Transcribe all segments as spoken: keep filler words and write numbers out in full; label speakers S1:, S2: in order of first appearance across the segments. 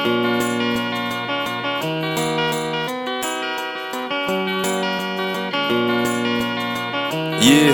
S1: Yeah.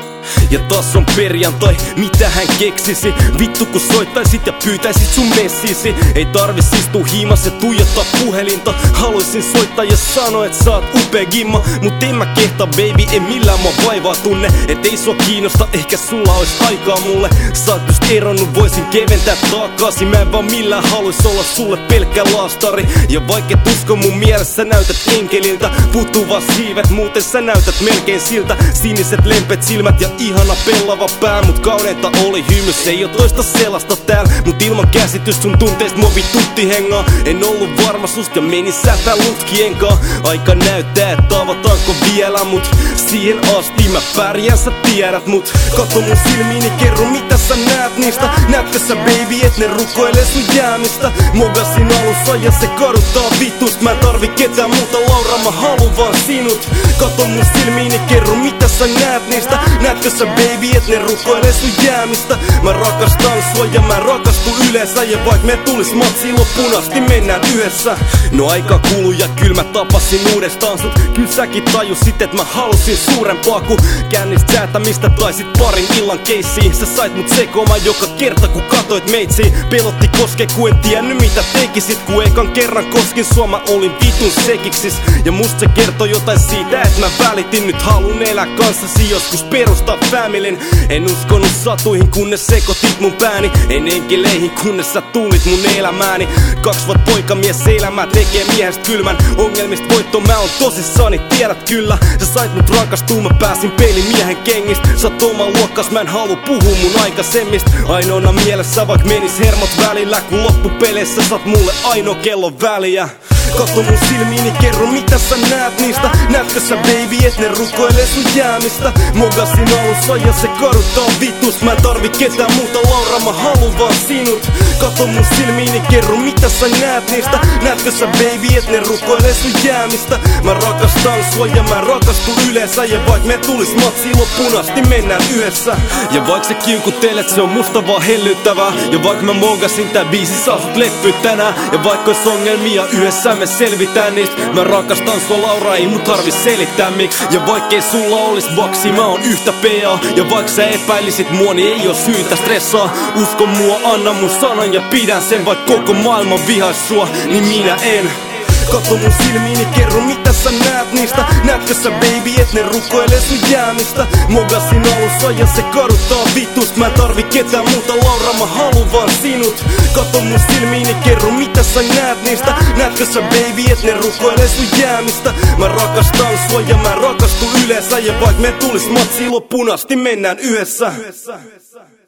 S1: Ja taas on perjantai, mitä hän keksisi? Vittu kun soittaisit ja pyytäisit sun messisi. Ei tarvis istua himas ja tuijottaa puhelinta. Haluisin soittaa ja sanoa, et sä oot upea gimma. Mut en mä kehtaa baby, en millään mua vaivaa tunne. Et ei sua kiinnosta, ehkä sulla ois aikaa mulle. Sä oot just eronnut, voisin keventää taakasi. Mä en vaan millään haluis olla sulle pelkkä laastari. Ja vaikka et usko mun mielessä, sä näytät enkeliltä. Puuttuu vaan siivet, muuten sä näytät melkein siltä. Siniset lempet silmät ja ihana pellava pää. Mut kauneinta oli hymys, ei oo toista sellaista tääl. Mut ilman käsitys sun tunteist mua vitutti hengaa. En ollut varma susta ja meni sätä lutkienkaan. Aika näyttää, et tavataanko vielä. Mut siihen asti mä pärjään, sä tiedät mut. Katso mun silmiini, kerro mitä sä näet niistä. Näetkö sä baby, et ne rukoilee sun jäämistä? Mogasin alussa ja se kaduttaa vitust. Mä en tarvi ketään muuta Laura, mä haluun vaan sinut. Katso mun silmiini, kerro mitä sä näet niistä. Näetkö sä baby, et ne rukoilee sun jäämistä? Mä rakastan sua ja mä rakastun yleensä. Ja vaik me tulis matsi loppuun asti, mennään yhdessä. No aika kuluu ja kyl mä tapasin uudestaan sut. Kyl säkin tajusit, et mä halusin suurempaa. Ku kännist säätämistä taisit parin illan keissiin. Sä sait mut sekoamaan joka kerta ku katoit meitsiin. Pelotti koske ku en tiennyt mitä tekisit. Ku ekan kerran koskin sua mä olin vitun sekiksis. Ja musta se kertoi jotain siitä, et mä välitin. Nyt halun elää kanssasi joskus perustaa familyn. En uskonut satuihin kunnes sekoitit mun pääni. En enkeleihin kunnes sä tulit mun elämääni. Kaks vuot poikamies elämä tekee miehestä kylmän. Ongelmista voitto mä oon tosissani, tiedät kyllä. Sä sait mut rakastuu, mä pääsin peilimiehen kengistä. Sä oot oman luokkas, mä en halua puhua mun aikaisemmista. Ainoana mielessä vaik menis hermot välillä. Kun loppupeleissä sä oot mulle ainoa kellon väliä. Katso mun silmiini, kerro mitä sä näet niistä. Näetkö sä baby, et ne rukoilee sun jäämistä? Mogasin alussa ja se kaduttaa vitust. Mä en tarvi ketään muuta Laura, mä haluun vaan sinut. Katso mun silmiini, kerro mitä sä näet niistä. Näetkö sä baby, et ne rukoilee sun jäämistä? Mä rakastan sua ja mä rakastun yleensä. Ja vaik me tulis matsi loppuun asti, mennään yhdessä. Ja vaik se kiukuttelet, se on musta vaan hellyttävää. Ja vaik mä mogasin tää biisi, saa sut leppyt tänään. Ja vaik ois ongelmia yhdessä me selvitään niistä. Mä rakastan sua Laura, ei mun tarvis selittää miksi. Ja vaikkei sulla olis baksi, mä oon yhtä P A. Ja vaik sä epäilisit mua, niin ei oo syytä stressaa. Usko mua, anna mun sanan ja pidän sen. Vaik koko maailma vihais sua, niin minä en. Katso mun silmiini, kerro mitä sä näet niistä. Näetkö sä baby, et ne rukoilee sun jäämistä? Mogasin alussa ja se kaduttaa vitust. Mä en tarvi ketään muuta Laura, mä haluun vaan sinut. Katso mun silmiini, kerro mitä sä näet niistä. Näetkö sä baby, et ne rukoilee sun jäämistä? Mä rakastan sua ja mä rakastun yleensä. Ja vaik me tulis matsi loppuun asti, mennään yhdessä.